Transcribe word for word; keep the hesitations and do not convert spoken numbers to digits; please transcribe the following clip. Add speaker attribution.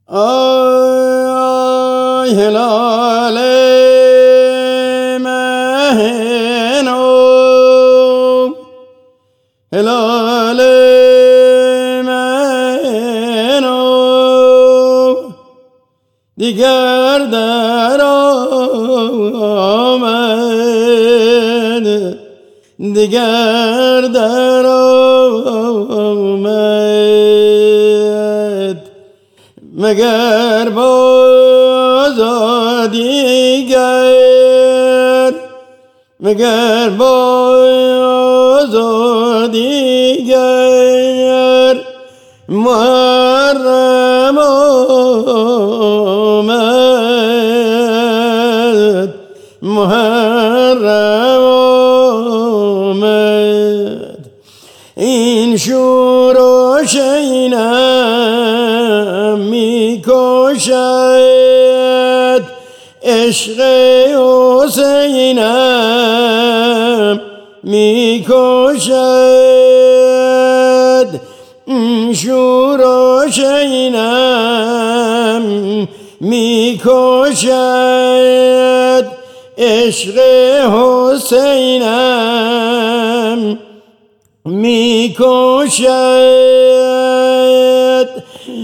Speaker 1: آی هلال مهنو هلال مهنو دیگر در آمد دیگر در آمد مگر باز دیگر مگر باز دیگر محرم آمد محرم آمد این شور و شینم می کشد عشق حسینم می کشد این شور و شینم می کشد عشق حسینم می کشد